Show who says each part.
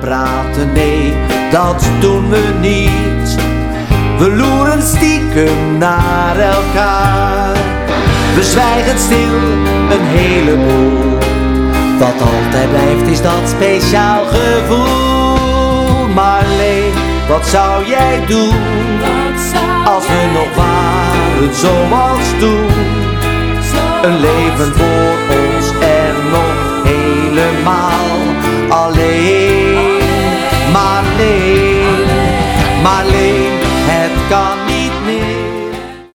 Speaker 1: praten, nee, dat doen we niet. We loeren stiekem naar elkaar. We zwijgen stil een heleboel. Wat altijd blijft is dat speciaal gevoel. Marleen, wat zou jij doen als we nog waren zoals toen? Een leven voor ons en nog helemaal alleen. Marleen, Marleen, het kan